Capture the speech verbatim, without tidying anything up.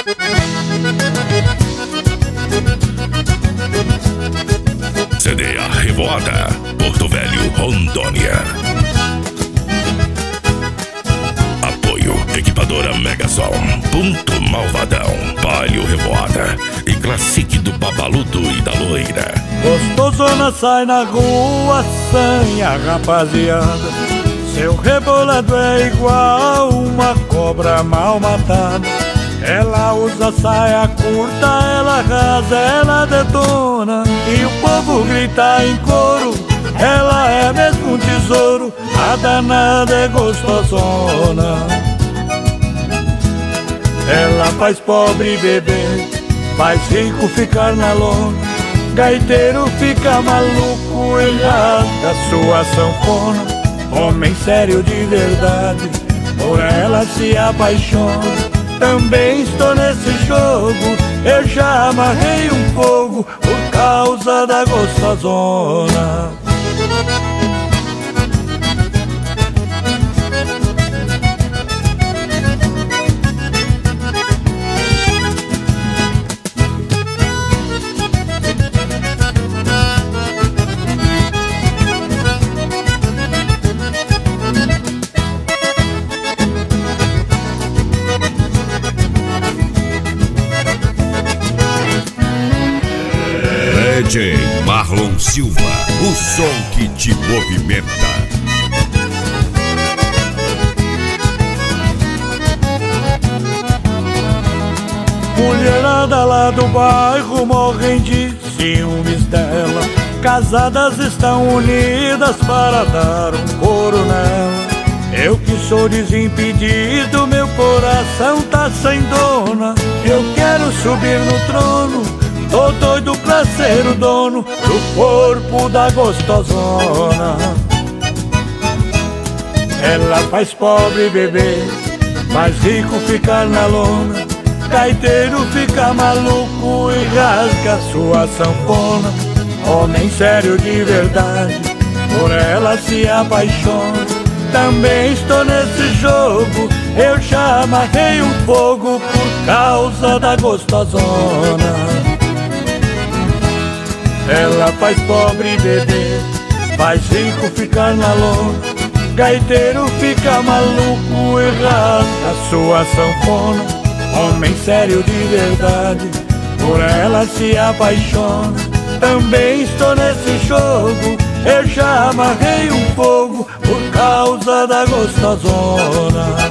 C D A Revoada, Porto Velho, Rondônia. Apoio Equipadora Megasom, Ponto Malvadão, Palio Revoada e Classique do Babaludo e da Loira. Gostosona sai na rua sem a rapaziada, seu rebolado é igual uma cobra mal matada. Ela usa saia curta, ela arrasa, ela detona, e o povo grita em coro, ela é mesmo um tesouro, a danada é gostosona. Ela faz pobre beber, faz rico ficar na lona, gaiteiro fica maluco e rasga sua sanfona. Homem sério de verdade, por ela se apaixona. Também estou nesse jogo, eu já amarrei um fogo por causa da gostosona. D J Marlon Silva, o som que te movimenta. Mulherada lá do bairro morrem de ciúmes dela, casadas estão unidas para dar um coro nela. Eu que sou desimpedido, meu coração tá sem dona. Eu quero subir no trono, tô doido pra ser o dono do corpo da gostosona. Ela faz pobre beber, faz rico ficar na lona, gaiteiro fica maluco e rasga sua sanfona. Homem sério de verdade, por ela se apaixona. Também estou nesse jogo, eu já amarrei um fogo por causa da gostosona. Ela faz pobre beber, faz rico ficar na lona, gaiteiro fica maluco e rasga sua sanfona. Homem sério de verdade, por ela se apaixona. Também estou nesse jogo, eu já amarrei um fogo por causa da gostosona.